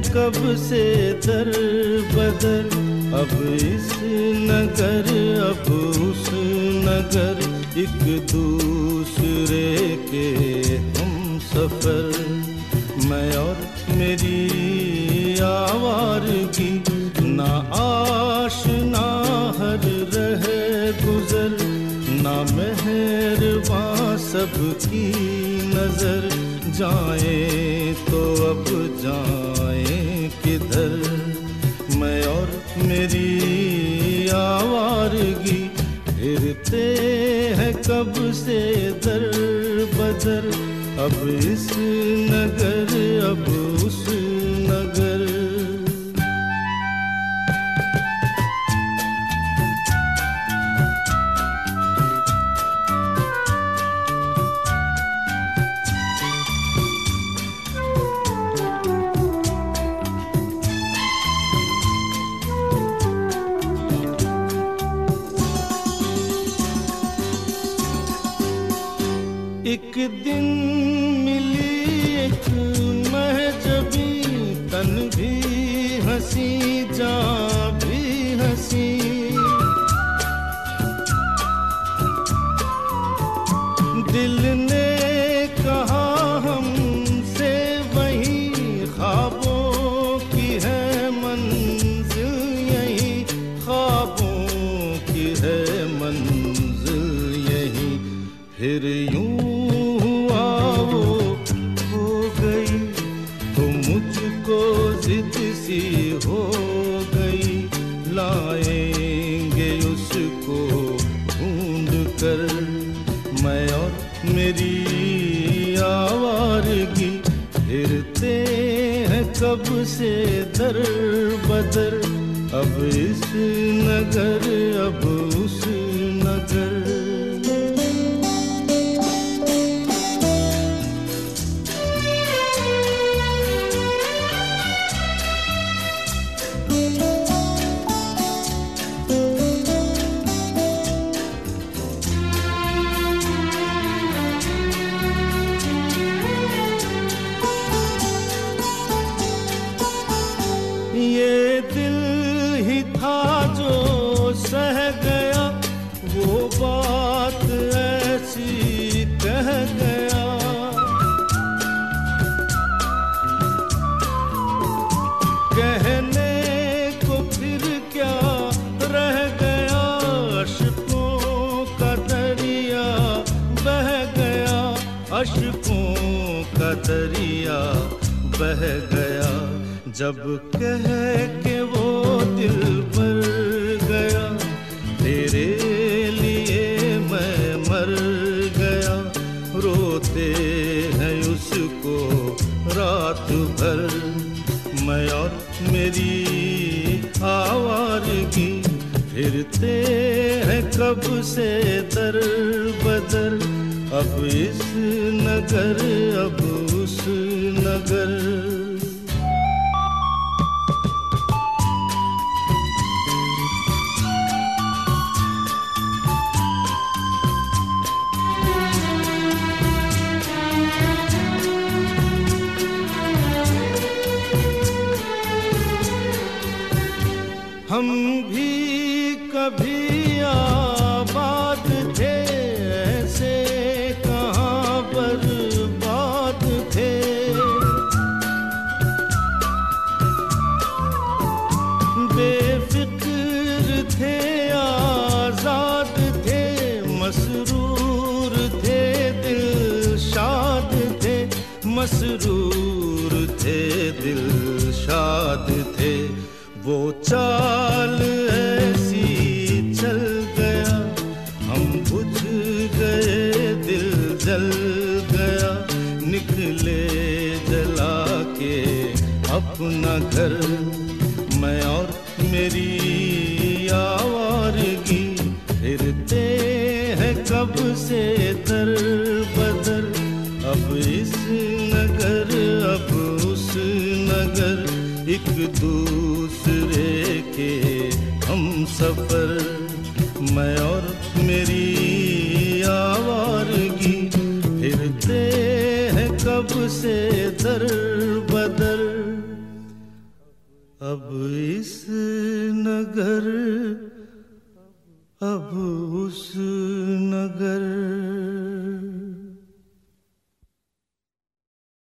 कब से दर बदर, अब इस नगर अब उस नगर, एक दूसरे के हम सफर। मैं और मेरी आवारगी, ना आशना हर रहे गुजर, ना मेहरबां सबकी नजर। जाएं तो अब जाएं किधर, मैं और मेरी आवारगी, फिरते हैं कब से दर बदर, अब इस नगर अब उस नगर। एक दिन मिली एक महजबी, तन भी हंसी जान भी हंसी। दिल ने कहा हमसे वही, ख्वाबों की है मंजिल यही, ख्वाबों की है मंजिल यही। फिर यूं जिद सी हो गई, लाएंगे उसको ढूंढ कर। मैं और मेरी आवारगी, फिरते हैं कब से दर बदर, अब इस नगर अब उस नगर। ये दिल ही था जो सह गया, वो बात ऐसी कह गया। कहने को फिर क्या रह गया, अश्कों का दरिया बह गया, अश्कों का दरिया बह गया। जब कह के वो दिल भर गया, तेरे लिए मैं मर गया। रोते हैं उसको रात भर, मैं और मेरी आवारगी, फिरते हैं कब से दर बदर, अब इस नगर अब उस नगर। हम भी कभी आबाद थे, ऐसे कहाँ बर्बाद थे। बेफिक्र थे, आजाद थे, मसरूर थे, दिल शाद थे, मसरूर थे, दिल शाद थे। वो चाल ऐसी चल गया, हम बुझ गए, दिल जल गया। निकले जला के अपना घर, मैं और मेरी आवारगी, फिरते हैं कब से दर बदर, अब इस नगर अब उस नगर। एक दूसरे के हम सफर, मैं और मेरी आवारगी, फिरते हैं कब से दर बदर, अब इस नगर, अब उस नगर।